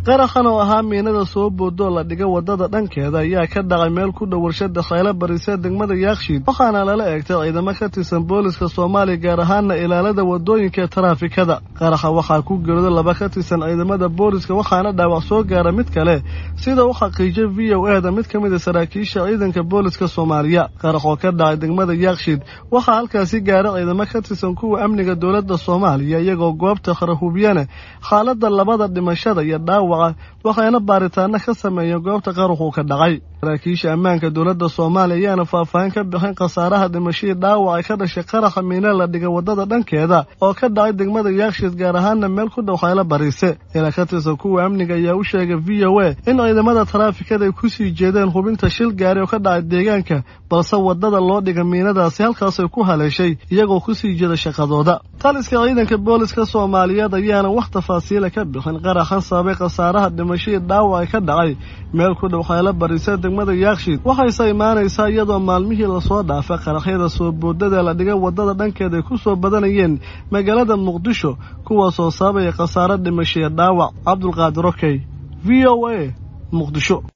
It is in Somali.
qaraxan oo ahaa miinada soo boodoo la dhiga wadada dhankeeda ayaa ka dhacay meel ku dhow warshada khayla barise degmada Yaaqshiid waxaana lala eegtay ciidamo ka tirsan booliska Soomaaliya gaar ahaan ilaalada wadooyinka taraafikada qaraxa waxaa ku geeriyooday laba ka tirsan ciidamada booliska waxaana dhaawac soo gaaray mid kale sida uu xaqiijiyay VOA mid kamid ah saraakiisha ciidanka booliska Soomaaliya qarax oo ka dhacay degmada Yaaqshiid waxaa halkaasi gaaray ciidamo ka tirsan kuwa amniga dawladda Soomaaliya iyagoo goobta qarxubiyana xaaladda labada dhimashada iyo waxayna baaritaano ka sameeyeen goobta qaraxu ka dhacay saraakiisha ammaanka dawladda Soomaaliya ayaana faahfaahin ka bixin khasaaraha dhimashada dhaawac ka dhashay qaraxa miina la dhigay wadada dhankeeda oo ka dhacay degmada Yaaqshiid gaar ahaan meel ku dhow Khayla Barise ila ka tirsan kuwa amniga ayaa u sheegay VOA in ciidamada taraafikada ay ku sii jeedeen hubinta shil gaari oo ka dhacay deegaanka balse wadada loo dhigay miinadaasi halkaas ay ku haleeshay iyagoo ku sii jeeda shaqadooda taliska ciidanka booliska Soomaaliyeed ayaana wax tafaasiil ka bixin qaraxan sababay khasaaraha dhimashada dhaawac ka dhacay meel ku dhow Khayla Barise degmada Yaaqshiid waxay imaanaysaa iyadoo maalmihii la soo dhaafay qaraxyada soo boodada la dhigay wadada dhankeeda ay ku soo badanayeen magaalada Muqdisho kuwaas oo sababay khasaare dhimashada dhaawac Cabdulqaadir Okey VOA Muqdisho.